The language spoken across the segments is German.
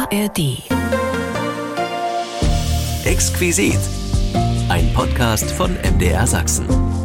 ARD. Exquisit. Ein Podcast von MDR Sachsen.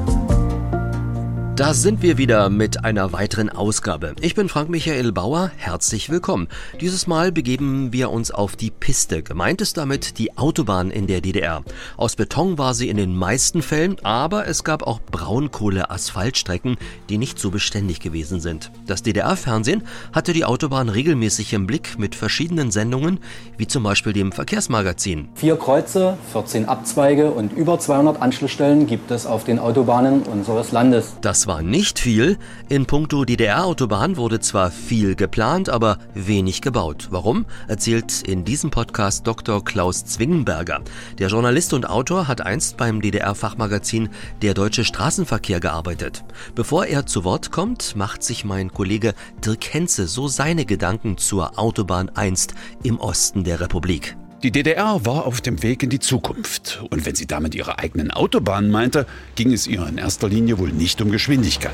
Da sind wir wieder mit einer weiteren Ausgabe. Ich bin Frank-Michael Bauer, herzlich willkommen. Dieses Mal begeben wir uns auf die Piste. Gemeint ist damit die Autobahn in der DDR. Aus Beton war sie in den meisten Fällen, aber es gab auch Braunkohle-Asphaltstrecken, die nicht so beständig gewesen sind. Das DDR-Fernsehen hatte die Autobahn regelmäßig im Blick mit verschiedenen Sendungen, wie zum Beispiel dem Verkehrsmagazin. 4 Kreuze, 14 Abzweige und über 200 Anschlussstellen gibt es auf den Autobahnen unseres Landes. Das war nicht viel. In puncto DDR-Autobahn wurde zwar viel geplant, aber wenig gebaut. Warum? Erzählt in diesem Podcast Dr. Klaus Zwingenberger. Der Journalist und Autor hat einst beim DDR-Fachmagazin Der Deutsche Straßenverkehr gearbeitet. Bevor er zu Wort kommt, macht sich mein Kollege Dirk Henze so seine Gedanken zur Autobahn einst im Osten der Republik. Die DDR war auf dem Weg in die Zukunft. Und wenn sie damit ihre eigenen Autobahnen meinte, ging es ihr in erster Linie wohl nicht um Geschwindigkeit.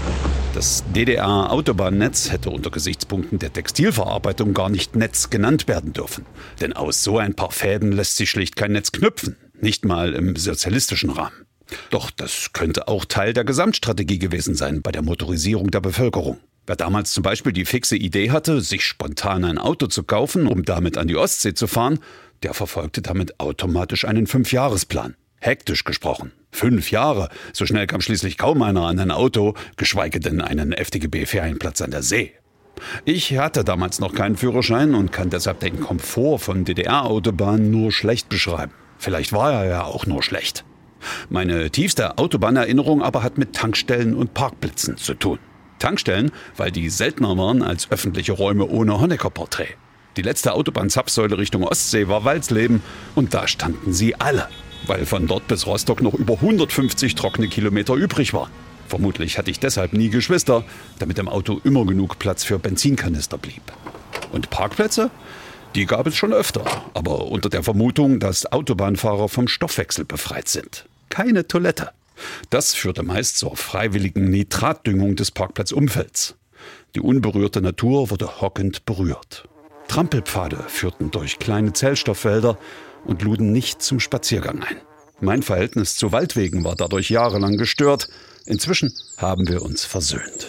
Das DDR-Autobahnnetz hätte unter Gesichtspunkten der Textilverarbeitung gar nicht Netz genannt werden dürfen. Denn aus so ein paar Fäden lässt sich schlicht kein Netz knüpfen. Nicht mal im sozialistischen Rahmen. Doch das könnte auch Teil der Gesamtstrategie gewesen sein bei der Motorisierung der Bevölkerung. Wer damals zum Beispiel die fixe Idee hatte, sich spontan ein Auto zu kaufen, um damit an die Ostsee zu fahren, der verfolgte damit automatisch einen 5-Jahresplan. Hektisch gesprochen. 5 Jahre, so schnell kam schließlich kaum einer an ein Auto, geschweige denn einen FDGB-Ferienplatz an der See. Ich hatte damals noch keinen Führerschein und kann deshalb den Komfort von DDR-Autobahnen nur schlecht beschreiben. Vielleicht war er ja auch nur schlecht. Meine tiefste Autobahnerinnerung aber hat mit Tankstellen und Parkplätzen zu tun. Tankstellen, weil die seltener waren als öffentliche Räume ohne Honecker-Porträt. Die letzte Autobahn-Zapfsäule Richtung Ostsee war Walsleben und da standen sie alle, weil von dort bis Rostock noch über 150 trockene Kilometer übrig waren. Vermutlich hatte ich deshalb nie Geschwister, damit im Auto immer genug Platz für Benzinkanister blieb. Und Parkplätze? Die gab es schon öfter, aber unter der Vermutung, dass Autobahnfahrer vom Stoffwechsel befreit sind. Keine Toilette. Das führte meist zur freiwilligen Nitratdüngung des Parkplatzumfelds. Die unberührte Natur wurde hockend berührt. Trampelpfade führten durch kleine Zellstofffelder und luden nicht zum Spaziergang ein. Mein Verhältnis zu Waldwegen war dadurch jahrelang gestört. Inzwischen haben wir uns versöhnt.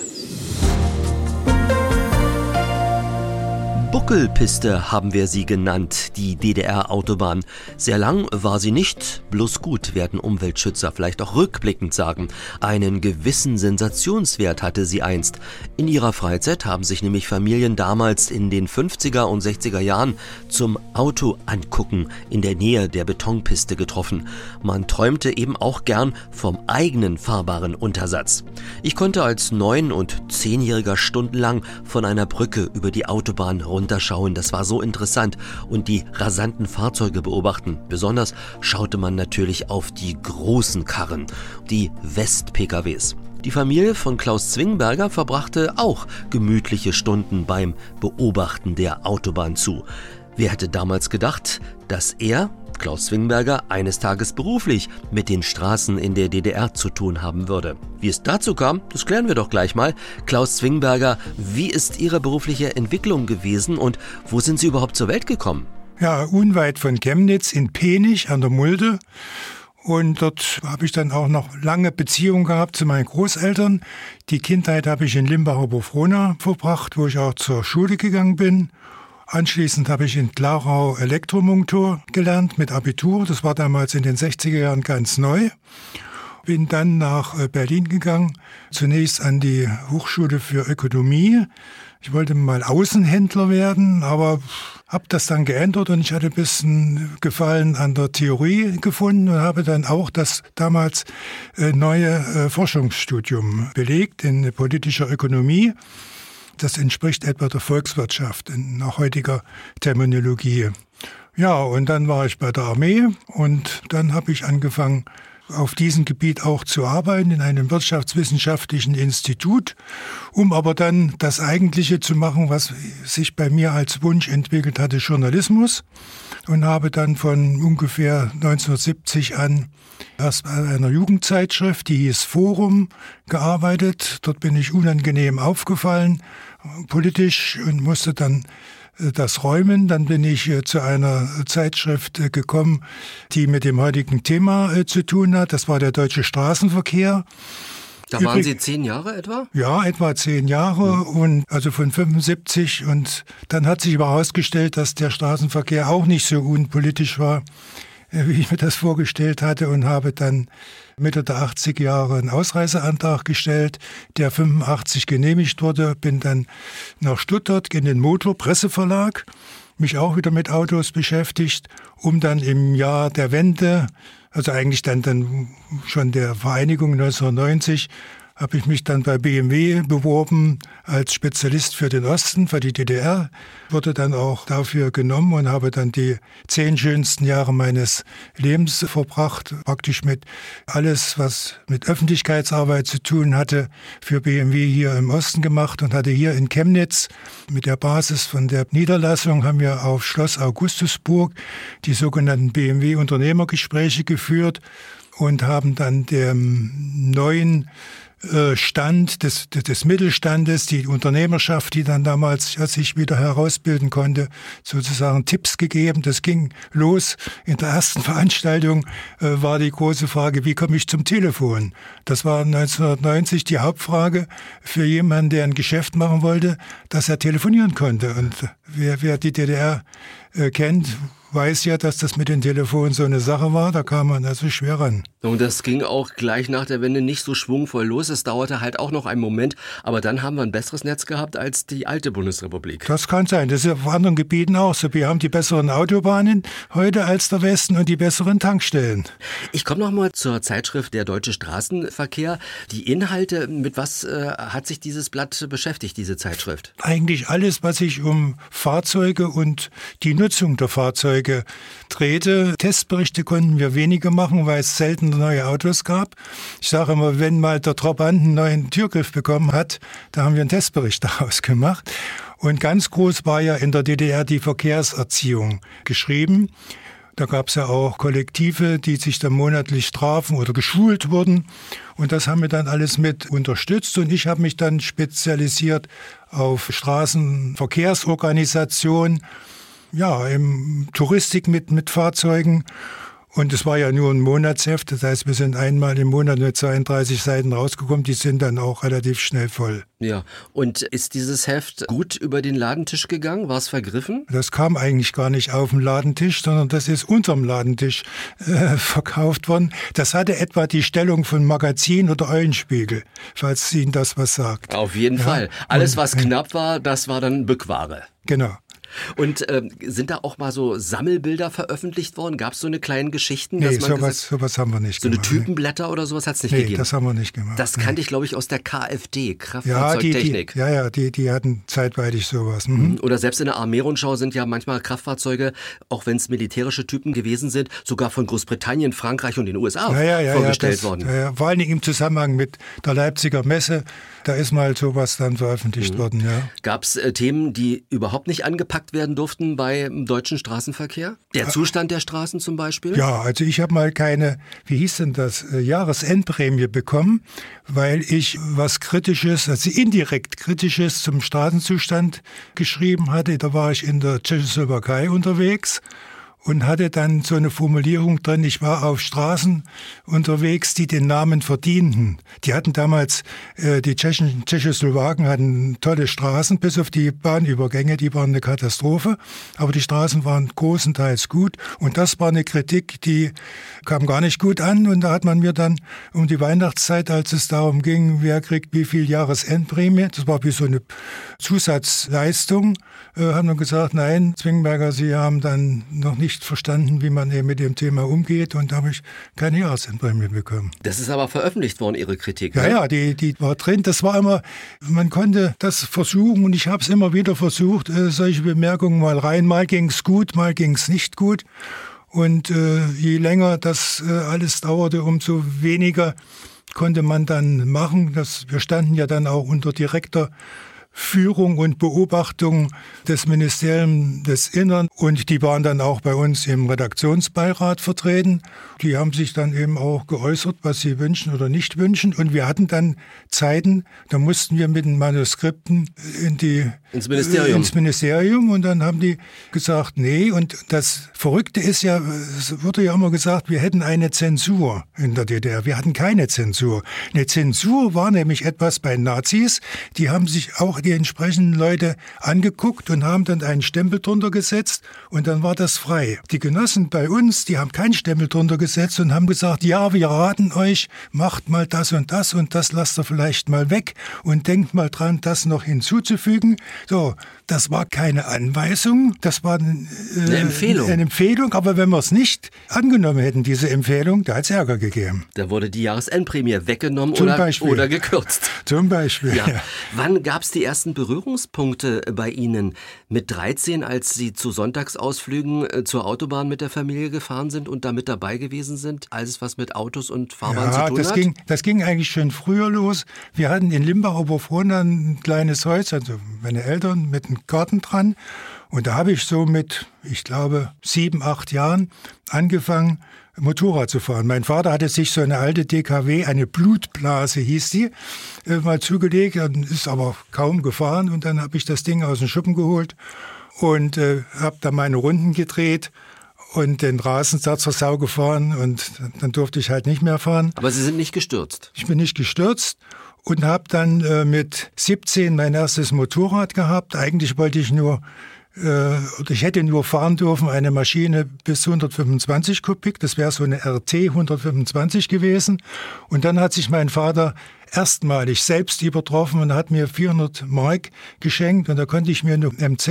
Buckelpiste haben wir sie genannt, die DDR-Autobahn. Sehr lang war sie nicht, bloß gut, werden Umweltschützer vielleicht auch rückblickend sagen. Einen gewissen Sensationswert hatte sie einst. In ihrer Freizeit haben sich nämlich Familien damals in den 50er und 60er Jahren zum Auto angucken in der Nähe der Betonpiste getroffen. Man träumte eben auch gern vom eigenen fahrbaren Untersatz. Ich konnte als 9- und 10-Jähriger stundenlang von einer Brücke über die Autobahn runterschauen. Das war so interessant und die rasanten Fahrzeuge beobachten. Besonders schaute man natürlich auf die großen Karren, die West-PKWs. Die Familie von Klaus Zwingenberger verbrachte auch gemütliche Stunden beim Beobachten der Autobahn zu. Wer hätte damals gedacht, dass er, Klaus Zwingenberger, eines Tages beruflich mit den Straßen in der DDR zu tun haben würde? Wie es dazu kam, das klären wir doch gleich mal. Klaus Zwingenberger, wie ist Ihre berufliche Entwicklung gewesen und wo sind Sie überhaupt zur Welt gekommen? Ja, unweit von Chemnitz in Penich an der Mulde. Und dort habe ich dann auch noch lange Beziehungen gehabt zu meinen Großeltern. Die Kindheit habe ich in Limbach-Oberfrohna verbracht, wo ich auch zur Schule gegangen bin. Anschließend habe ich in Klarau Elektromonteur gelernt mit Abitur. Das war damals in den 60er Jahren ganz neu. Bin dann nach Berlin gegangen, zunächst an die Hochschule für Ökonomie. Ich wollte mal Außenhändler werden, aber habe das dann geändert und ich hatte ein bisschen Gefallen an der Theorie gefunden und habe dann auch das damals neue Forschungsstudium belegt in politischer Ökonomie. Das entspricht etwa der Volkswirtschaft nach heutiger Terminologie. Ja, und dann war ich bei der Armee und dann habe ich angefangen, auf diesem Gebiet auch zu arbeiten in einem wirtschaftswissenschaftlichen Institut, um aber dann das Eigentliche zu machen, was sich bei mir als Wunsch entwickelt hatte, Journalismus, und habe dann von ungefähr 1970 an erst bei einer Jugendzeitschrift, die hieß Forum, gearbeitet. Dort bin ich unangenehm aufgefallen, politisch, und musste dann das Räumen. Dann bin ich zu einer Zeitschrift gekommen, die mit dem heutigen Thema zu tun hat. Das war der Deutsche Straßenverkehr. Da waren Sie 10 Jahre etwa? Ja, etwa 10 Jahre und also von 75. Und dann hat sich aber herausgestellt, dass der Straßenverkehr auch nicht so unpolitisch war, wie ich mir das vorgestellt hatte, und habe dann Mitte der 80er Jahre einen Ausreiseantrag gestellt, der 85 genehmigt wurde. Bin dann nach Stuttgart in den Motor-Presseverlag, mich auch wieder mit Autos beschäftigt, um dann im Jahr der Wende, also eigentlich dann schon der Vereinigung 1990, habe ich mich dann bei BMW beworben als Spezialist für den Osten, für die DDR, wurde dann auch dafür genommen und habe dann die 10 schönsten Jahre meines Lebens verbracht, praktisch mit alles, was mit Öffentlichkeitsarbeit zu tun hatte, für BMW hier im Osten gemacht und hatte hier in Chemnitz mit der Basis von der Niederlassung haben wir auf Schloss Augustusburg die sogenannten BMW-Unternehmergespräche geführt und haben dann dem neuen Stand des Mittelstandes, die Unternehmerschaft, die dann damals sich wieder herausbilden konnte, sozusagen Tipps gegeben. Das ging los. In der ersten Veranstaltung war die große Frage, wie komme ich zum Telefon? Das war 1990 die Hauptfrage für jemanden, der ein Geschäft machen wollte, dass er telefonieren konnte. Und wer die DDR kennt, weiß ja, dass das mit den Telefonen so eine Sache war, da kam man also schwer ran. Und das ging auch gleich nach der Wende nicht so schwungvoll los. Es dauerte halt auch noch einen Moment, aber dann haben wir ein besseres Netz gehabt als die alte Bundesrepublik. Das kann sein, das ist auf anderen Gebieten auch so. Wir haben die besseren Autobahnen heute als der Westen und die besseren Tankstellen. Ich komme noch mal zur Zeitschrift Der Deutsche Straßenverkehr. Die Inhalte, mit was hat sich dieses Blatt beschäftigt, diese Zeitschrift? Eigentlich alles, was sich um Fahrzeuge und die Nutzung der Fahrzeuge drehte. Testberichte konnten wir weniger machen, weil es selten neue Autos gab. Ich sage immer, wenn mal der Trabant einen neuen Türgriff bekommen hat, da haben wir einen Testbericht daraus gemacht. Und ganz groß war ja in der DDR die Verkehrserziehung geschrieben. Da gab es ja auch Kollektive, die sich dann monatlich trafen oder geschult wurden. Und das haben wir dann alles mit unterstützt. Und ich habe mich dann spezialisiert auf Straßenverkehrsorganisation, ja, im Touristik mit Fahrzeugen. Und es war ja nur ein Monatsheft, das heißt, wir sind einmal im Monat mit 32 Seiten rausgekommen, die sind dann auch relativ schnell voll. Ja, und ist dieses Heft gut über den Ladentisch gegangen? War es vergriffen? Das kam eigentlich gar nicht auf den Ladentisch, sondern das ist unterm Ladentisch verkauft worden. Das hatte etwa die Stellung von Magazin oder Eulenspiegel, falls Ihnen das was sagt. Auf jeden Fall. Alles, was knapp war, das war dann Bückware. Genau. Und sind da auch mal so Sammelbilder veröffentlicht worden? Gab es so eine kleinen Geschichten? Nee, sowas haben wir nicht gemacht. So eine Typenblätter oder sowas hat es nicht gegeben? Nee, das haben wir nicht gemacht. Das kannte ich, glaube ich, aus der KfD, Kraftfahrzeugtechnik. Die hatten zeitweitig sowas. Mhm. Oder selbst in der Armee-Rundschau sind ja manchmal Kraftfahrzeuge, auch wenn es militärische Typen gewesen sind, sogar von Großbritannien, Frankreich und den USA vorgestellt worden. Ja, vor allen Dingen im Zusammenhang mit der Leipziger Messe, da ist mal sowas dann veröffentlicht worden. Ja. Gab es Themen, die überhaupt nicht angepackt werden durften beim deutschen Straßenverkehr? Der Zustand der Straßen zum Beispiel? Ja, also ich habe mal keine, wie hieß denn das, Jahresendprämie bekommen, weil ich was Kritisches, also indirekt Kritisches zum Straßenzustand geschrieben hatte. Da war ich in der Tschechoslowakei unterwegs und hatte dann so eine Formulierung drin, ich war auf Straßen unterwegs, die den Namen verdienten. Die hatten damals, die Tschechoslowaken hatten tolle Straßen, bis auf die Bahnübergänge, die waren eine Katastrophe. Aber die Straßen waren großenteils gut. Und das war eine Kritik, die kam gar nicht gut an. Und da hat man mir dann um die Weihnachtszeit, als es darum ging, wer kriegt wie viel Jahresendprämie, das war wie so eine Zusatzleistung, haben wir gesagt, nein, Zwingenberger, Sie haben dann noch nicht verstanden, wie man eben mit dem Thema umgeht, und da habe ich keine Jahresendprämie bekommen. Das ist aber veröffentlicht worden, Ihre Kritik, ne? Ja, die war drin. Das war immer, man konnte das versuchen, und ich habe es immer wieder versucht, solche Bemerkungen mal rein. Mal ging es gut, mal ging es nicht gut. Und je länger das alles dauerte, umso weniger konnte man dann machen. Wir standen ja dann auch unter direkter Führung und Beobachtung des Ministeriums des Innern und die waren dann auch bei uns im Redaktionsbeirat vertreten. Die haben sich dann eben auch geäußert, was sie wünschen oder nicht wünschen und wir hatten dann Zeiten, da mussten wir mit den Manuskripten ins Ministerium und dann haben die gesagt, nee, und das Verrückte ist ja, es wurde ja immer gesagt, wir hätten eine Zensur in der DDR. Wir hatten keine Zensur. Eine Zensur war nämlich etwas bei Nazis, die haben sich auch die entsprechenden Leute angeguckt und haben dann einen Stempel drunter gesetzt und dann war das frei. Die Genossen bei uns, die haben keinen Stempel drunter gesetzt und haben gesagt, ja, wir raten euch, macht mal das und das lasst ihr vielleicht mal weg und denkt mal dran, das noch hinzuzufügen. So, das war keine Anweisung, das war eine Empfehlung, aber wenn wir es nicht angenommen hätten, diese Empfehlung, da hat es Ärger gegeben. Da wurde die Jahresendprämie weggenommen oder gekürzt. Zum Beispiel. Ja. Ja. Wann gab es die ersten Berührungspunkte bei Ihnen? Mit 13, als Sie zu Sonntagsausflügen zur Autobahn mit der Familie gefahren sind und da mit dabei gewesen sind, alles was mit Autos und Fahrbahn zu tun hat? Das ging eigentlich schon früher los. Wir hatten in Limbach-Oberfrohna ein kleines Haus, also meine Eltern mit einem Garten dran. Und da habe ich so mit, ich glaube, 7, 8 Jahren angefangen, Motorrad zu fahren. Mein Vater hatte sich so eine alte DKW, eine Blutblase hieß die, mal zugelegt und ist aber kaum gefahren. Und dann habe ich das Ding aus dem Schuppen geholt und habe da meine Runden gedreht und den Rasensatz zur Sau gefahren und dann durfte ich halt nicht mehr fahren. Aber Sie sind nicht gestürzt? Ich bin nicht gestürzt und habe dann mit 17 mein erstes Motorrad gehabt. Eigentlich wollte ich ich hätte nur fahren dürfen, eine Maschine bis 125 Kubik, das wäre so eine RT 125 gewesen. Und dann hat sich mein Vater erstmalig selbst übertroffen und hat mir 400 Mark geschenkt und da konnte ich mir eine MZ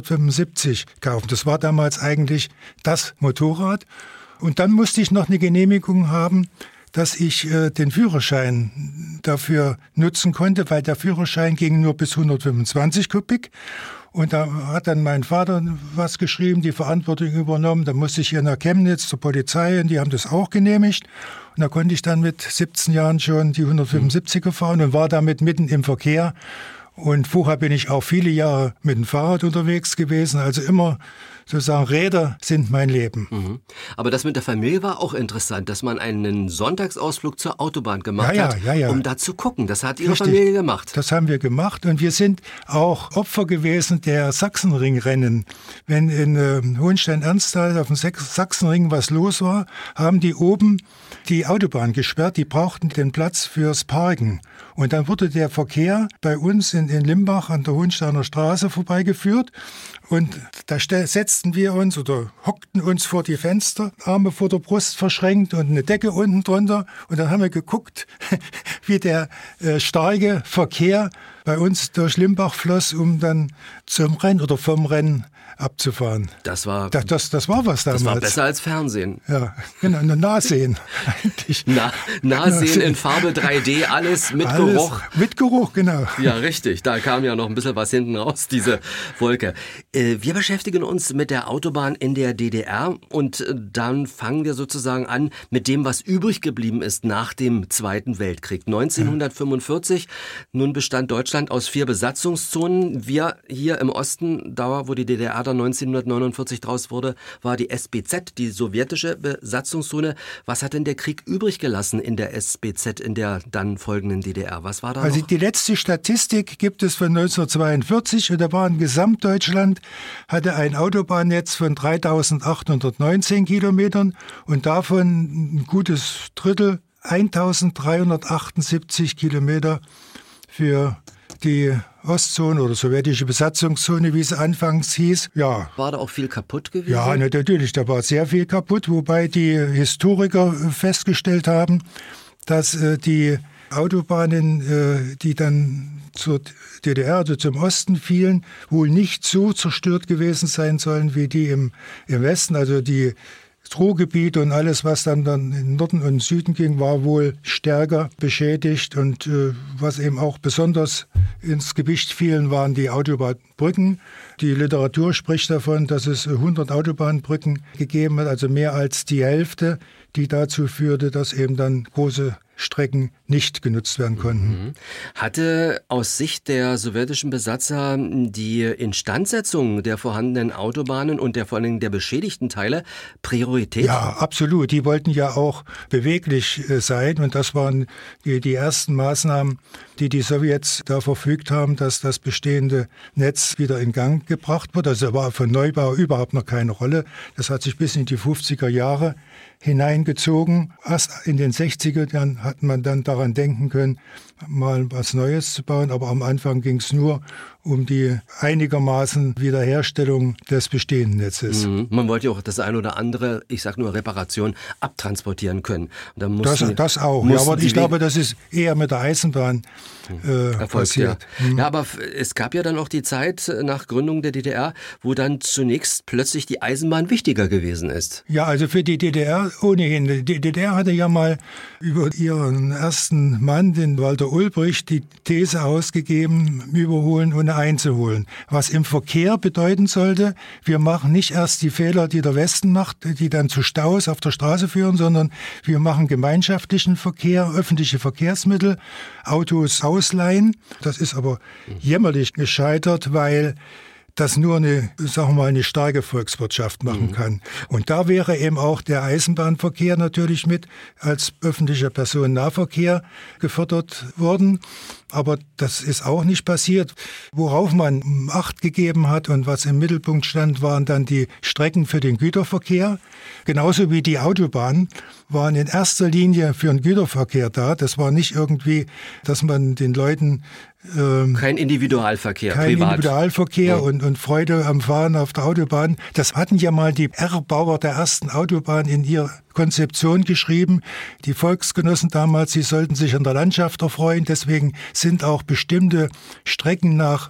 175 kaufen. Das war damals eigentlich das Motorrad. Und dann musste ich noch eine Genehmigung haben, dass ich den Führerschein dafür nutzen konnte, weil der Führerschein ging nur bis 125 Kubik. Und da hat dann mein Vater was geschrieben, die Verantwortung übernommen. Da musste ich hier nach Chemnitz zur Polizei und die haben das auch genehmigt. Und da konnte ich dann mit 17 Jahren schon die 175er fahren und war damit mitten im Verkehr. Und vorher bin ich auch viele Jahre mit dem Fahrrad unterwegs gewesen. Also immer sozusagen Räder sind mein Leben. Mhm. Aber das mit der Familie war auch interessant, dass man einen Sonntagsausflug zur Autobahn gemacht hat, um da zu gucken. Das hat Ihre Familie gemacht. Das haben wir gemacht und wir sind auch Opfer gewesen der Sachsenringrennen. Wenn in Hohenstein-Ernsthal auf dem Sachsenring was los war, haben die oben die Autobahn gesperrt. Die brauchten den Platz fürs Parken. Und dann wurde der Verkehr bei uns in Limbach an der Hohensteiner Straße vorbeigeführt. Und da setzten wir uns oder hockten uns vor die Fenster, Arme vor der Brust verschränkt und eine Decke unten drunter. Und dann haben wir geguckt, wie der starke Verkehr bei uns durch Limbach floss, um dann zum Rennen oder vom Rennen abzufahren. Das war was damals. Das war besser als Fernsehen. Ja, genau, Nahsehen eigentlich. Nahsehen in Farbe 3D, alles mit Geruch. Mit Geruch, genau. Ja, richtig. Da kam ja noch ein bisschen was hinten raus, diese Wolke. Wir beschäftigen uns mit der Autobahn in der DDR und dann fangen wir sozusagen an mit dem, was übrig geblieben ist nach dem Zweiten Weltkrieg. 1945, nun bestand Deutschland aus 4 Besatzungszonen. Wir hier im Osten, da wo die DDR dann 1949 draus wurde, war die SBZ, die sowjetische Besatzungszone. Was hat denn der Krieg übrig gelassen in der SBZ, in der dann folgenden DDR? Was war da Also noch? Die letzte Statistik gibt es von 1942 und da war in Gesamtdeutschland, hatte ein Autobahnnetz von 3.819 Kilometern und davon ein gutes Drittel, 1.378 Kilometer für die Ostzone oder sowjetische Besatzungszone, wie es anfangs hieß. Ja. War da auch viel kaputt gewesen? Ja, natürlich, da war sehr viel kaputt, wobei die Historiker festgestellt haben, dass die Autobahnen, die dann zur DDR, also zum Osten fielen, wohl nicht so zerstört gewesen sein sollen wie die im Westen. Also die Ruhrgebiet und alles, was dann in Norden und Süden ging, war wohl stärker beschädigt. Und was eben auch besonders ins Gewicht fielen, waren die Autobahnbrücken. Die Literatur spricht davon, dass es 100 Autobahnbrücken gegeben hat, also mehr als die Hälfte, die dazu führte, dass eben dann große Strecken nicht genutzt werden konnten. Hatte aus Sicht der sowjetischen Besatzer die Instandsetzung der vorhandenen Autobahnen und vor allen Dingen der beschädigten Teile Priorität? Ja, absolut. Die wollten ja auch beweglich sein und das waren die ersten Maßnahmen, die Sowjets da verfügt haben, dass das bestehende Netz wieder in Gang gebracht wird. Also war für Neubau überhaupt noch keine Rolle. Das hat sich bis in die 50er Jahre hineingezogen. Erst in den 60er Jahren hat man dann daran denken können, mal was Neues zu bauen. Aber am Anfang ging es nur um die einigermaßen Wiederherstellung des bestehenden Netzes. Man wollte ja auch das ein oder andere, ich sag nur Reparation, abtransportieren können. Und dann das auch. Ja, aber ich glaube, das ist eher mit der Eisenbahn passiert. Ja, aber es gab ja dann auch die Zeit nach Gründung der DDR, wo dann zunächst plötzlich die Eisenbahn wichtiger gewesen ist. Ja, also für die DDR ohnehin. Die DDR hatte ja mal über ihren ersten Mann, den Walter Ulbricht, die These ausgegeben, überholen ohne einzuholen. Was im Verkehr bedeuten sollte, wir machen nicht erst die Fehler, die der Westen macht, die dann zu Staus auf der Straße führen, sondern wir machen gemeinschaftlichen Verkehr, öffentliche Verkehrsmittel, Autos ausleihen. Das ist aber jämmerlich gescheitert, weil das nur eine starke Volkswirtschaft machen kann. Und da wäre eben auch der Eisenbahnverkehr natürlich mit als öffentlicher Personennahverkehr gefördert worden. Aber das ist auch nicht passiert. Worauf man Acht gegeben hat und was im Mittelpunkt stand, waren dann die Strecken für den Güterverkehr. Genauso wie die Autobahnen waren in erster Linie für den Güterverkehr da. Das war nicht irgendwie, dass man den Leuten kein Individualverkehr, privat. Individualverkehr und Freude am Fahren auf der Autobahn. Das hatten ja mal die Erbauer der ersten Autobahn in ihrer Konzeption geschrieben. Die Volksgenossen damals, sie sollten sich an der Landschaft erfreuen. Deswegen sind auch bestimmte Strecken nach,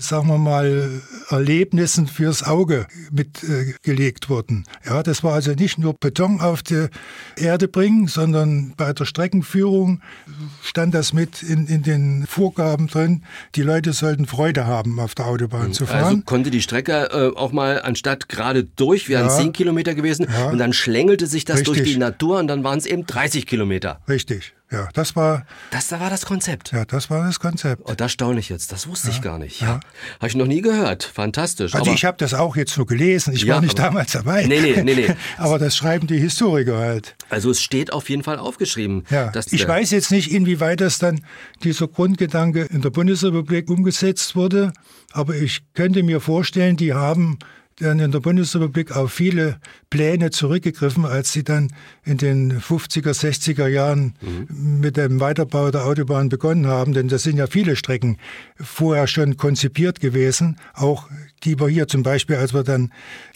Erlebnissen fürs Auge mitgelegt worden. Ja, das war also nicht nur Beton auf die Erde bringen, sondern bei der Streckenführung stand das mit in den Vorgaben drin. Die Leute sollten Freude haben, auf der Autobahn zu fahren. Also konnte die Strecke auch mal anstatt gerade durch, wären 10 Kilometer gewesen und dann schlängelte sich das durch die Natur und dann waren es eben 30 Kilometer. Richtig, ja, das war das Konzept. Ja, das war das Konzept. Oh, das staune ich jetzt, das wusste ich gar nicht. Ja. Habe ich noch nie gehört, fantastisch. Also ich habe das auch jetzt nur gelesen, ich war nicht damals dabei. Nee. Aber das schreiben die Historiker halt. Also es steht auf jeden Fall aufgeschrieben. Ja. Ich weiß jetzt nicht, inwieweit das dann dieser Grundgedanke in der Bundesrepublik umgesetzt wurde, aber ich könnte mir vorstellen, die haben dann in der Bundesrepublik auf viele Pläne zurückgegriffen, als sie dann in den 50er, 60er Jahren mit dem Weiterbau der Autobahn begonnen haben. Denn das sind ja viele Strecken vorher schon konzipiert gewesen. Auch die wir hier zum Beispiel, als wir dann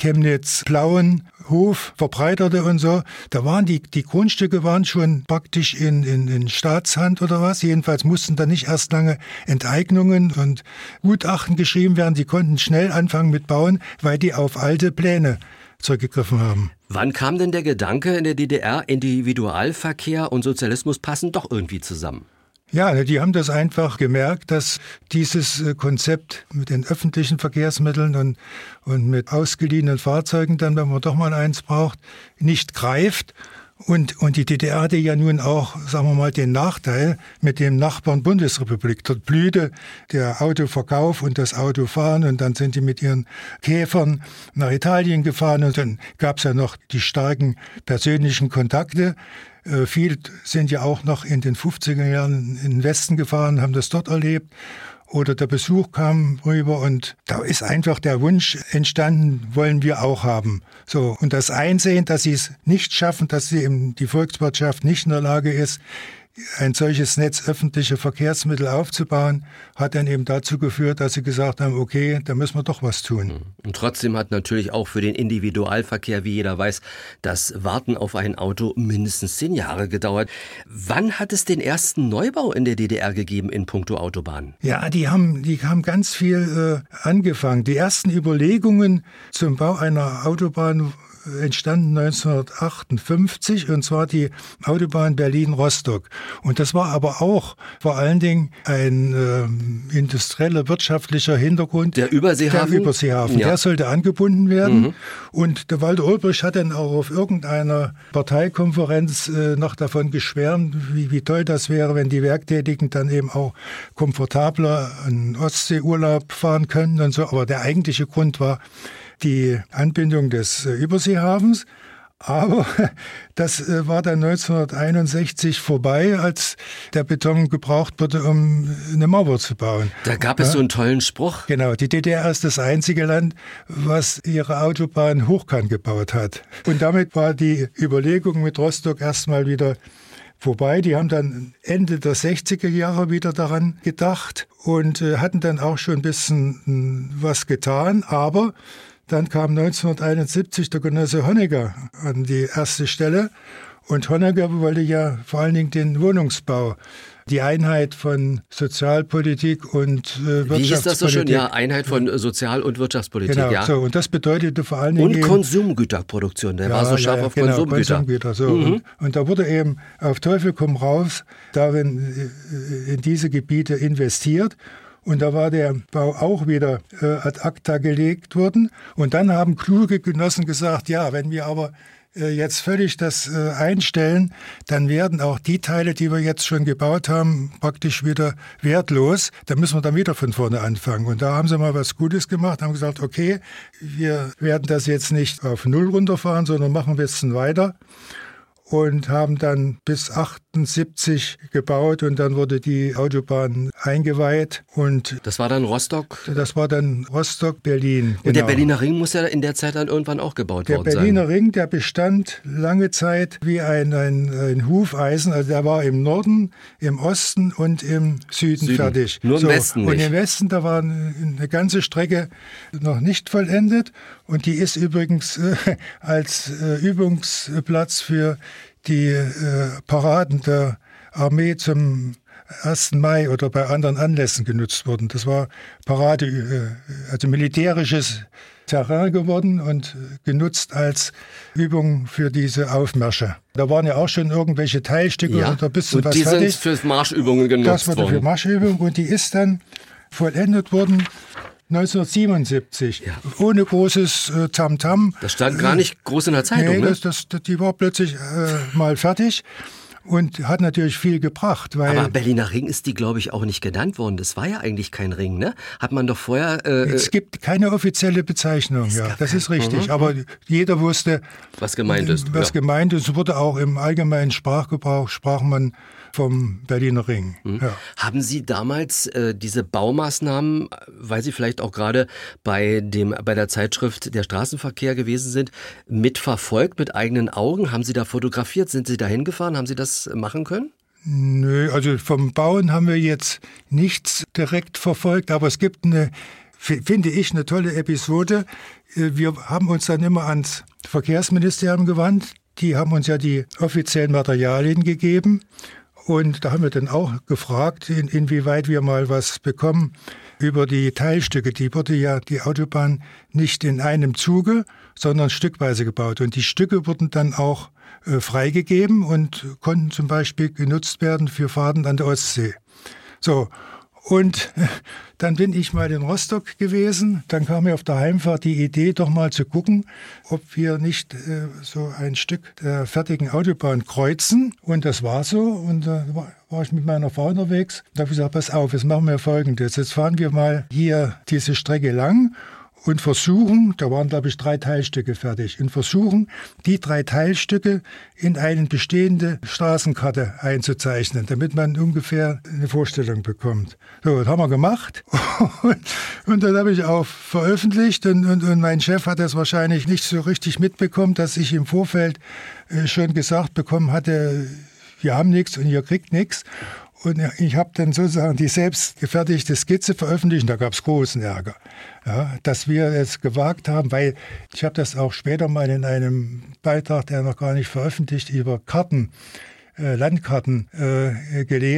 Chemnitz-Plauenhof verbreiterte und so, da waren die Grundstücke waren schon praktisch in Staatshand oder was. Jedenfalls mussten da nicht erst lange Enteignungen und Gutachten geschrieben werden. Die konnten schnell anfangen mit Bauen, weil die auf alte Pläne zurückgegriffen haben. Wann kam denn der Gedanke in der DDR, Individualverkehr und Sozialismus passen doch irgendwie zusammen? Ja, die haben das einfach gemerkt, dass dieses Konzept mit den öffentlichen Verkehrsmitteln und mit ausgeliehenen Fahrzeugen dann, wenn man doch mal eins braucht, nicht greift. Und die DDR hatte ja nun auch, den Nachteil mit dem Nachbarn Bundesrepublik. Dort blühte der Autoverkauf und das Autofahren und dann sind die mit ihren Käfern nach Italien gefahren und dann gab es ja noch die starken persönlichen Kontakte. Viele sind ja auch noch in den 50er Jahren in den Westen gefahren, haben das dort erlebt. Oder der Besuch kam rüber und da ist einfach der Wunsch entstanden, wollen wir auch haben. So, und das Einsehen, dass sie es nicht schaffen, dass die Volkswirtschaft nicht in der Lage ist, ein solches Netz öffentlicher Verkehrsmittel aufzubauen, hat dann eben dazu geführt, dass sie gesagt haben, okay, da müssen wir doch was tun. Und trotzdem hat natürlich auch für den Individualverkehr, wie jeder weiß, das Warten auf ein Auto mindestens 10 Jahre gedauert. Wann hat es den ersten Neubau in der DDR gegeben in puncto Autobahn? Ja, die haben ganz viel angefangen. Die ersten Überlegungen zum Bau einer Autobahn entstanden 1958, und zwar die Autobahn Berlin-Rostock. Und das war aber auch vor allen Dingen ein industrieller, wirtschaftlicher Hintergrund. Der Überseehafen? Der Überseehafen. Ja. Der sollte angebunden werden. Und der Walter Ulbricht hat dann auch auf irgendeiner Parteikonferenz noch davon geschwärmt, wie toll das wäre, wenn die Werktätigen dann eben auch komfortabler einen Ostseeurlaub fahren können und so. Aber der eigentliche Grund war die Anbindung des Überseehafens. Aber das war dann 1961 vorbei, als der Beton gebraucht wurde, um eine Mauer zu bauen. Da gab es so einen tollen Spruch. Genau, die DDR ist das einzige Land, was ihre Autobahn hochkant gebaut hat. Und damit war die Überlegung mit Rostock erstmal wieder vorbei. Die haben dann Ende der 60er Jahre wieder daran gedacht und hatten dann auch schon ein bisschen was getan, aber dann kam 1971 der Genosse Honecker an die erste Stelle. Und Honecker wollte ja vor allen Dingen den Wohnungsbau, die Einheit von Sozialpolitik und Wirtschaftspolitik. Wie hieß das so schön? Ja, Einheit von Sozial- und Wirtschaftspolitik. Genau, ja. So, und das bedeutete vor allen Dingen... Und Konsumgüterproduktion, der war so scharf auf genau, Konsumgüter. So. Und da wurde eben auf Teufel komm raus darin in diese Gebiete investiert. Und da war der Bau auch wieder ad acta gelegt worden. Und dann haben kluge Genossen gesagt, ja, wenn wir aber jetzt völlig das einstellen, dann werden auch die Teile, die wir jetzt schon gebaut haben, praktisch wieder wertlos. Da müssen wir dann wieder von vorne anfangen. Und da haben sie mal was Gutes gemacht, haben gesagt, okay, wir werden das jetzt nicht auf Null runterfahren, sondern machen ein bisschen weiter. Und haben dann bis 78 gebaut und dann wurde die Autobahn eingeweiht. Und das war dann Rostock? Das war dann Rostock, Berlin. Und der Berliner Ring muss ja in der Zeit dann irgendwann auch gebaut worden sein. Der Berliner Ring, der bestand lange Zeit wie ein Hufeisen. Also der war im Norden, im Osten und im Süden fertig. Nur im Westen nicht. Und im Westen, da war eine ganze Strecke noch nicht vollendet. Und die ist übrigens als Übungsplatz für die Paraden der Armee zum 1. Mai oder bei anderen Anlässen genutzt worden. Das war also militärisches Terrain geworden und genutzt als Übung für diese Aufmärsche. Da waren ja auch schon irgendwelche Teilstücke oder ein bisschen was fertig. Und die sind für Marschübungen genutzt worden. Das wurde für Marschübungen und die ist dann vollendet worden 1977, ohne großes Tamtam. Das stand gar nicht groß in der Zeitung, ne? Die war plötzlich mal fertig und hat natürlich viel gebracht. Weil aber Berliner Ring ist die, glaube ich, auch nicht genannt worden. Das war ja eigentlich kein Ring, ne? Hat man doch vorher... es gibt keine offizielle Bezeichnung, das ist richtig. Aber jeder wusste, was gemeint ist. Was gemeint ist. Es wurde auch im allgemeinen Sprachgebrauch, sprach man vom Berliner Ring. Ja. Haben Sie damals diese Baumaßnahmen, weil Sie vielleicht auch gerade bei der Zeitschrift Der Straßenverkehr gewesen sind, mitverfolgt mit eigenen Augen? Haben Sie da fotografiert? Sind Sie da hingefahren? Haben Sie das machen können? Nö, also vom Bauen haben wir jetzt nichts direkt verfolgt, aber es gibt finde ich, eine tolle Episode. Wir haben uns dann immer ans Verkehrsministerium gewandt. Die haben uns ja die offiziellen Materialien gegeben. Und da haben wir dann auch gefragt, inwieweit wir mal was bekommen über die Teilstücke. Die wurde ja die Autobahn nicht in einem Zuge, sondern stückweise gebaut. Und die Stücke wurden dann auch freigegeben und konnten zum Beispiel genutzt werden für Fahrten an der Ostsee. So. Und dann bin ich mal in Rostock gewesen. Dann kam mir auf der Heimfahrt die Idee, doch mal zu gucken, ob wir nicht so ein Stück der fertigen Autobahn kreuzen. Und das war so. Und da war ich mit meiner Frau unterwegs. Da habe ich gesagt, pass auf, jetzt machen wir Folgendes. Jetzt fahren wir mal hier diese Strecke lang und versuchen, da waren glaube ich 3 Teilstücke fertig, und versuchen, die 3 Teilstücke in eine bestehende Straßenkarte einzuzeichnen, damit man ungefähr eine Vorstellung bekommt. So, das haben wir gemacht und dann habe ich auch veröffentlicht und mein Chef hat das wahrscheinlich nicht so richtig mitbekommen, dass ich im Vorfeld schon gesagt bekommen hatte, wir haben nichts und ihr kriegt nichts. Und ich habe dann sozusagen die selbst gefertigte Skizze veröffentlicht und da gab es großen Ärger, ja, dass wir es gewagt haben, weil ich habe das auch später mal in einem Beitrag, der noch gar nicht veröffentlicht, über Karten, Landkarten gelesen,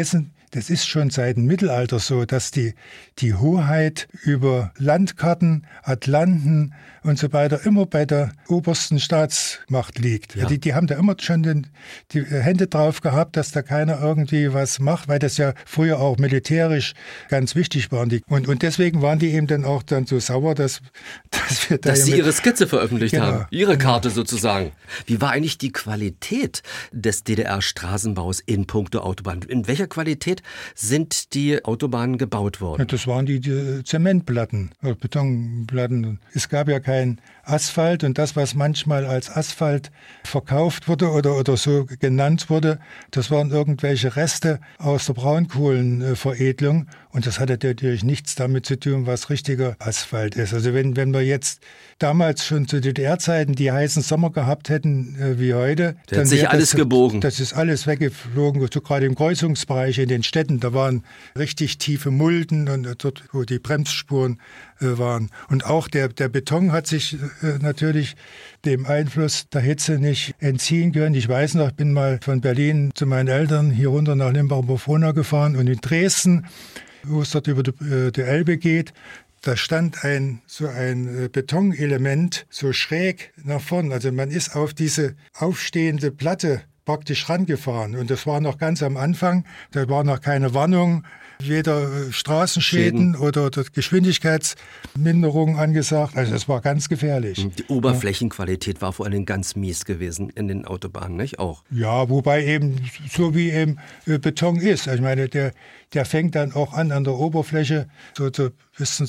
das ist schon seit dem Mittelalter so, dass die Hoheit über Landkarten, Atlanten und so weiter immer bei der obersten Staatsmacht liegt. Ja. Die haben da immer schon die Hände drauf gehabt, dass da keiner irgendwie was macht, weil das ja früher auch militärisch ganz wichtig war. Und deswegen waren die eben dann auch dann so sauer, dass wir da... Dass sie ihre Skizze veröffentlicht Genau. haben. Ihre Karte sozusagen. Wie war eigentlich die Qualität des DDR-Straßenbaus in puncto Autobahn? In welcher Qualität sind die Autobahnen gebaut worden? Ja, das waren die Zementplatten, Betonplatten. Es gab ja kein Asphalt und das, was manchmal als Asphalt verkauft wurde oder so genannt wurde, das waren irgendwelche Reste aus der Braunkohlenveredelung und das hatte natürlich nichts damit zu tun, was richtiger Asphalt ist. Also wenn wir jetzt damals schon zu DDR-Zeiten die heißen Sommer gehabt hätten wie heute, dann sich alles gebogen. Das ist alles weggeflogen, so gerade im Kreuzungsbereich in den Städten, da waren richtig tiefe Mulden und dort, wo die Bremsspuren waren. Und auch der Beton hat sich natürlich dem Einfluss der Hitze nicht entziehen können. Ich weiß noch, ich bin mal von Berlin zu meinen Eltern hier runter nach Limbach-Oberfrohna gefahren und in Dresden, wo es dort über die Elbe geht, da stand ein Betonelement so schräg nach vorn. Also man ist auf diese aufstehende Platte praktisch rangefahren. Und das war noch ganz am Anfang. Da war noch keine Warnung, weder Straßenschäden oder Geschwindigkeitsminderung angesagt. Also das war ganz gefährlich. Die Oberflächenqualität war vor allem ganz mies gewesen in den Autobahnen, nicht auch? Ja, wobei eben so wie eben Beton ist. Also ich meine, der fängt dann auch an der Oberfläche so bisschen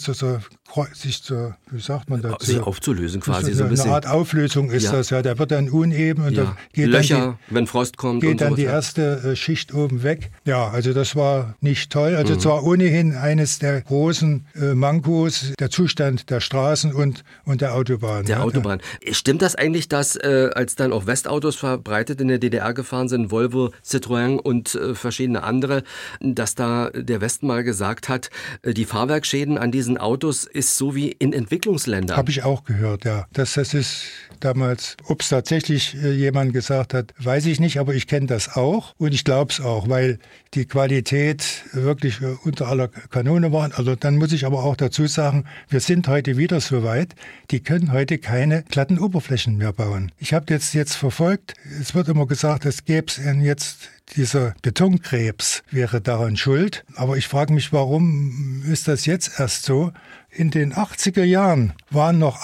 wie sagt man dazu? Sich aufzulösen quasi so ein bisschen. Eine Art Auflösung ist das, ja. Der wird dann uneben und da geht Löcher, wenn Frost kommt geht und dann so, die erste Schicht oben weg. Ja, also das war nicht toll. Also zwar ohnehin eines der großen Mankos, der Zustand der Straßen und der Autobahn. Der Autobahn. Stimmt das eigentlich, dass als dann auch Westautos verbreitet in der DDR gefahren sind, Volvo, Citroën und verschiedene andere, dass da der Westen mal gesagt hat, die Fahrwerkschäden an diesen Autos ist so wie in Entwicklungsländern? Habe ich auch gehört, ja. Das ist damals, ob es tatsächlich jemand gesagt hat, weiß ich nicht, aber ich kenne das auch und ich glaube es auch, weil die Qualität wirklich unter aller Kanone war. Also dann muss ich aber auch dazu sagen, wir sind heute wieder so weit, die können heute keine glatten Oberflächen mehr bauen. Ich habe jetzt verfolgt, es wird immer gesagt, es gäbe es jetzt dieser Betonkrebs wäre daran schuld. Aber ich frage mich, warum ist das jetzt erst so? In den 80er Jahren waren noch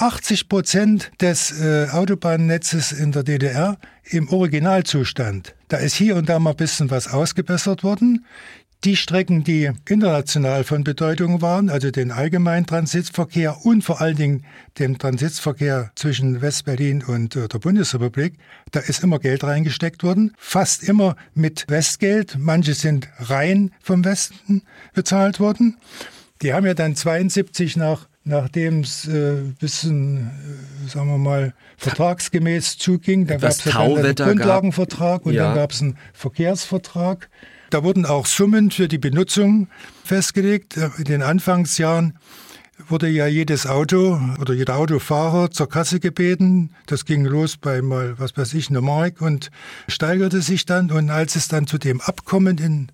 80% des Autobahnnetzes in der DDR im Originalzustand. Da ist hier und da mal ein bisschen was ausgebessert worden. Die Strecken, die international von Bedeutung waren, also den allgemeinen Transitverkehr und vor allen Dingen den Transitverkehr zwischen West-Berlin und der Bundesrepublik, da ist immer Geld reingesteckt worden, fast immer mit Westgeld. Manche sind rein vom Westen bezahlt worden. Die haben ja dann 72 nachdem es ein bisschen, sagen wir mal, vertragsgemäß zuging, da gab es ja dann einen Grundlagenvertrag und dann gab es einen Verkehrsvertrag. Da wurden auch Summen für die Benutzung festgelegt. In den Anfangsjahren wurde ja jedes Auto oder jeder Autofahrer zur Kasse gebeten. Das ging los bei mal, was weiß ich, einer Mark und steigerte sich dann. Und als es dann zu dem Abkommen in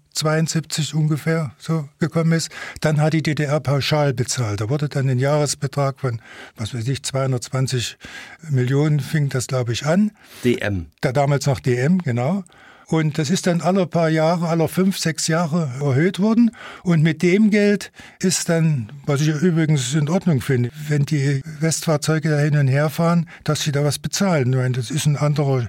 72 ungefähr so gekommen ist, dann hat die DDR pauschal bezahlt. Da wurde dann ein Jahresbetrag von, was weiß ich, 220 Millionen fing das, glaube ich, an. DM. Da damals noch DM, genau. Und das ist dann alle paar Jahre, alle 5, 6 Jahre erhöht worden. Und mit dem Geld ist dann, was ich übrigens in Ordnung finde, wenn die Westfahrzeuge da hin und her fahren, dass sie da was bezahlen. Ich meine, das ist ein anderer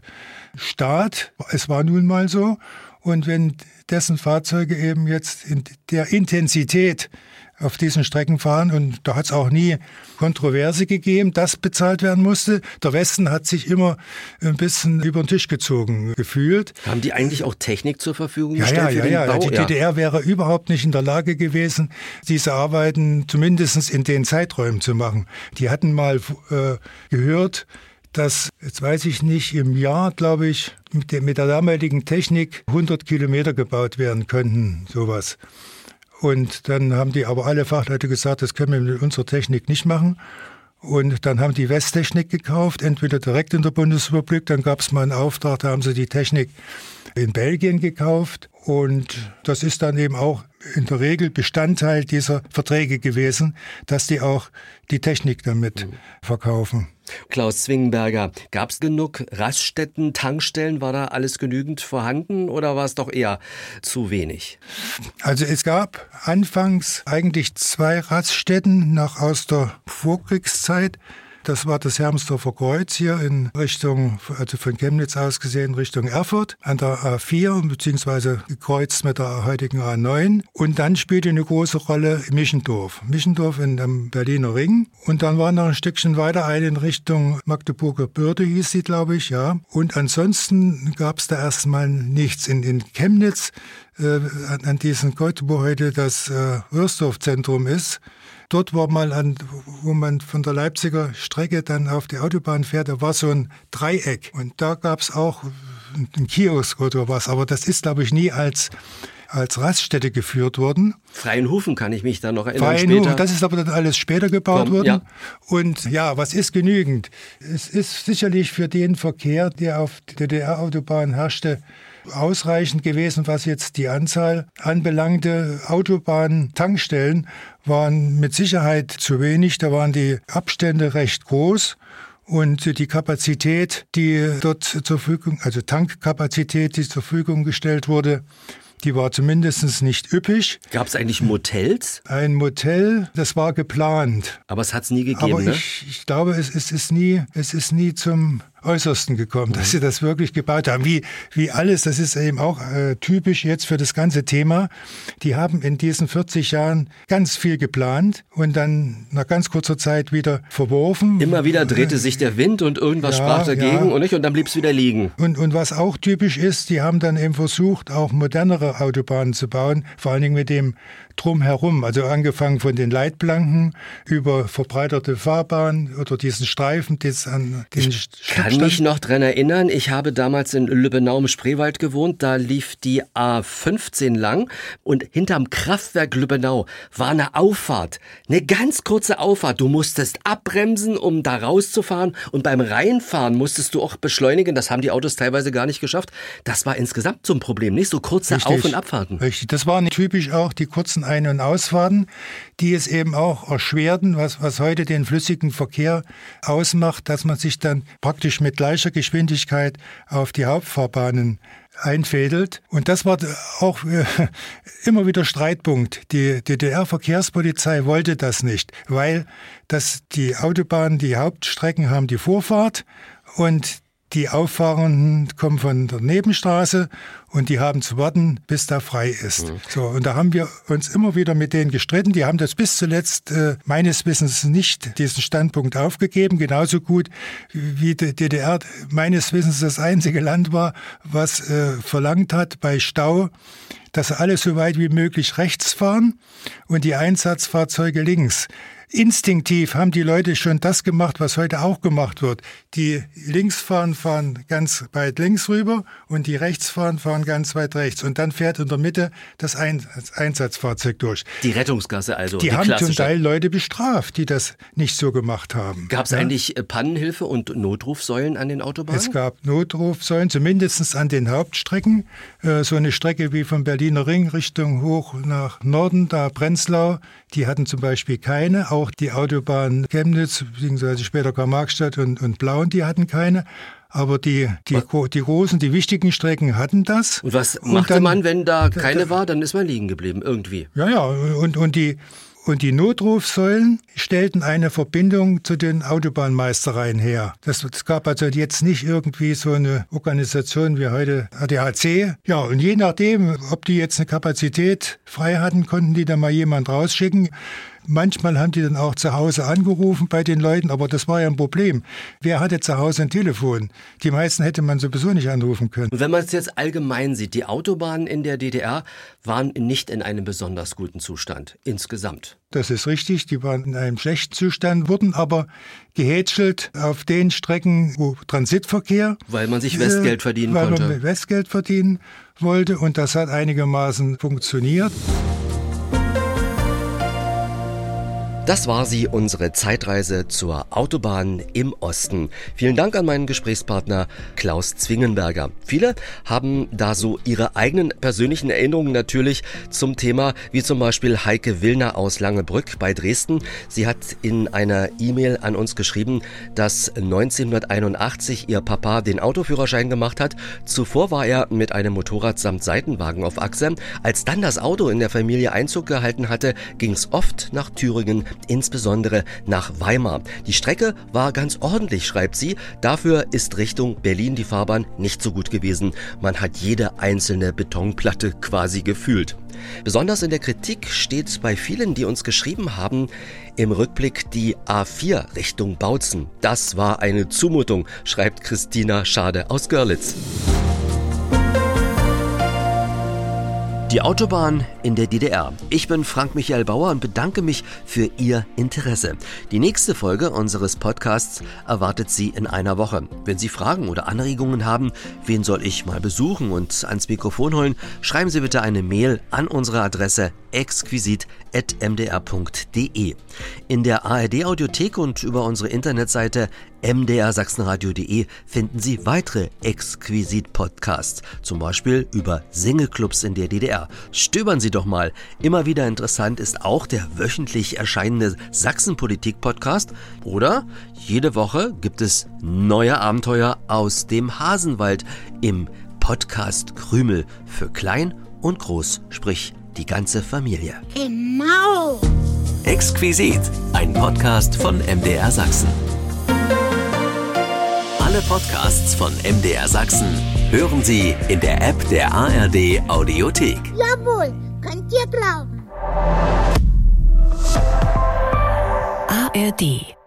Staat. Es war nun mal so. Und wenn dessen Fahrzeuge eben jetzt in der Intensität auf diesen Strecken fahren, und da hat es auch nie Kontroverse gegeben, dass bezahlt werden musste. Der Westen hat sich immer ein bisschen über den Tisch gezogen gefühlt. Haben die eigentlich auch Technik zur Verfügung gestellt für den Bau? Die DDR wäre überhaupt nicht in der Lage gewesen, diese Arbeiten zumindest in den Zeiträumen zu machen. Die hatten mal gehört, dass, jetzt weiß ich nicht, im Jahr, glaube ich, mit der damaligen Technik 100 Kilometer gebaut werden könnten, sowas. Und dann haben die aber alle Fachleute gesagt, das können wir mit unserer Technik nicht machen. Und dann haben die Westtechnik gekauft, entweder direkt in der Bundesrepublik, dann gab es mal einen Auftrag, da haben sie die Technik in Belgien gekauft. Und das ist dann eben auch in der Regel Bestandteil dieser Verträge gewesen, dass die auch die Technik damit verkaufen. Klaus Zwingenberger, gab es genug Raststätten, Tankstellen? War da alles genügend vorhanden oder war es doch eher zu wenig? Also es gab anfangs eigentlich 2 Raststätten noch aus der Vorkriegszeit. Das war das Hermsdorfer Kreuz hier in Richtung, also von Chemnitz aus gesehen, Richtung Erfurt an der A4, beziehungsweise gekreuzt mit der heutigen A9. Und dann spielte eine große Rolle Mischendorf. Mischendorf in dem Berliner Ring. Und dann war noch ein Stückchen weiter eine in Richtung Magdeburger Börde, hieß sie, glaube ich, ja. Und ansonsten gab es da erstmal nichts. In Chemnitz, an diesem Kreuz, wo heute das Röhrsdorf-Zentrum ist, dort war mal, wo man von der Leipziger Strecke dann auf die Autobahn fährt, da war so ein Dreieck. Und da gab es auch einen Kiosk oder was. Aber das ist, glaube ich, nie als Raststätte geführt worden. Freienhofen kann ich mich da noch erinnern. Freienhofen, das ist aber dann alles später gebaut worden. Ja. Und ja, was ist genügend? Es ist sicherlich für den Verkehr, der auf der DDR-Autobahn herrschte, ausreichend gewesen, was jetzt die Anzahl anbelangte. Autobahn-Tankstellen waren mit Sicherheit zu wenig, da waren die Abstände recht groß. Und die Kapazität, die dort zur Verfügung, also Tankkapazität, die zur Verfügung gestellt wurde, die war zumindest nicht üppig. Gab es eigentlich Motels? Ein Motel, das war geplant. Aber es hat es nie gegeben, aber ne? Ich glaube, es ist nie zum Äußersten gekommen, dass sie das wirklich gebaut haben. Wie alles, das ist eben auch typisch jetzt für das ganze Thema. Die haben in diesen 40 Jahren ganz viel geplant und dann nach ganz kurzer Zeit wieder verworfen. Immer wieder drehte sich der Wind und irgendwas sprach dagegen und dann blieb es wieder liegen. Und was auch typisch ist, die haben dann eben versucht, auch modernere Autobahnen zu bauen, vor allen Dingen mit dem Drumherum, also angefangen von den Leitplanken über verbreiterte Fahrbahn oder diesen Streifen, an den Ich kann mich noch dran erinnern, ich habe damals in Lübbenau im Spreewald gewohnt, da lief die A15 lang und hinterm Kraftwerk Lübbenau war eine Auffahrt, eine ganz kurze Auffahrt. Du musstest abbremsen, um da rauszufahren und beim Reinfahren musstest du auch beschleunigen, das haben die Autos teilweise gar nicht geschafft. Das war insgesamt so ein Problem, nicht so kurze Auf- und Abfahrten. Richtig, das waren typisch auch die kurzen Ein- und Ausfahrten, die es eben auch erschwerten, was heute den flüssigen Verkehr ausmacht, dass man sich dann praktisch mit gleicher Geschwindigkeit auf die Hauptfahrbahnen einfädelt. Und das war auch immer wieder Streitpunkt. Die DDR-Verkehrspolizei wollte das nicht, weil die Autobahnen, die Hauptstrecken haben die Vorfahrt und die Auffahrenden kommen von der Nebenstraße und die haben zu warten, bis da frei ist. So, und da haben wir uns immer wieder mit denen gestritten. Die haben das bis zuletzt meines Wissens nicht diesen Standpunkt aufgegeben. Genauso gut wie die DDR meines Wissens das einzige Land war, was verlangt hat bei Stau, dass alle so weit wie möglich rechts fahren und die Einsatzfahrzeuge links. Instinktiv haben die Leute schon das gemacht, was heute auch gemacht wird. Die links fahren ganz weit links rüber und die rechts fahren ganz weit rechts. Und dann fährt in der Mitte das Einsatzfahrzeug durch. Die Rettungsgasse also. Die haben zum Teil Leute bestraft, die das nicht so gemacht haben. Gab es eigentlich Pannenhilfe und Notrufsäulen an den Autobahnen? Es gab Notrufsäulen, zumindest an den Hauptstrecken. So eine Strecke wie vom Berliner Ring Richtung hoch nach Norden, da Prenzlau, die hatten zum Beispiel keine. Auch die Autobahn Chemnitz, beziehungsweise später Karl-Marx-Stadt und Plauen, die hatten keine. Aber die großen, die wichtigen Strecken hatten das. Und was machte man, wenn da keine war? Dann ist man liegen geblieben, irgendwie. Ja, und die Notrufsäulen stellten eine Verbindung zu den Autobahnmeistereien her. Das gab also jetzt nicht irgendwie so eine Organisation wie heute ADAC. Ja, und je nachdem, ob die jetzt eine Kapazität frei hatten, konnten die da mal jemand rausschicken. Manchmal haben die dann auch zu Hause angerufen bei den Leuten, aber das war ja ein Problem. Wer hatte zu Hause ein Telefon? Die meisten hätte man sowieso nicht anrufen können. Und wenn man es jetzt allgemein sieht, die Autobahnen in der DDR waren nicht in einem besonders guten Zustand, insgesamt. Das ist richtig, die waren in einem schlechten Zustand, wurden aber gehätschelt auf den Strecken, wo Transitverkehr. Weil man sich Westgeld verdienen konnte. Weil man Westgeld verdienen wollte und das hat einigermaßen funktioniert. Das war sie, unsere Zeitreise zur Autobahn im Osten. Vielen Dank an meinen Gesprächspartner Klaus Zwingenberger. Viele haben da so ihre eigenen persönlichen Erinnerungen natürlich zum Thema, wie zum Beispiel Heike Willner aus Langebrück bei Dresden. Sie hat in einer E-Mail an uns geschrieben, dass 1981 ihr Papa den Autoführerschein gemacht hat. Zuvor war er mit einem Motorrad samt Seitenwagen auf Achse. Als dann das Auto in der Familie Einzug gehalten hatte, ging es oft nach Thüringen, insbesondere nach Weimar. Die Strecke war ganz ordentlich, schreibt sie. Dafür ist Richtung Berlin die Fahrbahn nicht so gut gewesen. Man hat jede einzelne Betonplatte quasi gefühlt. Besonders in der Kritik steht bei vielen, die uns geschrieben haben, im Rückblick die A4 Richtung Bautzen. Das war eine Zumutung, schreibt Christina Schade aus Görlitz. Die Autobahn in der DDR. Ich bin Frank Michael Bauer und bedanke mich für Ihr Interesse. Die nächste Folge unseres Podcasts erwartet Sie in einer Woche. Wenn Sie Fragen oder Anregungen haben, wen soll ich mal besuchen und ans Mikrofon holen, schreiben Sie bitte eine Mail an unsere Adresse exquisit@mdr.de. In der ARD-Audiothek und über unsere Internetseite mdrsachsenradio.de finden Sie weitere Exquisit-Podcasts, zum Beispiel über Singleclubs in der DDR. Stöbern Sie doch mal. Immer wieder interessant ist auch der wöchentlich erscheinende Sachsenpolitik-Podcast. Oder jede Woche gibt es neue Abenteuer aus dem Hasenwald im Podcast Krümel für Klein und Groß, sprich die ganze Familie. Genau. Exquisit, ein Podcast von MDR Sachsen. Alle Podcasts von MDR Sachsen hören Sie in der App der ARD Audiothek. Jawohl, könnt ihr glauben. ARD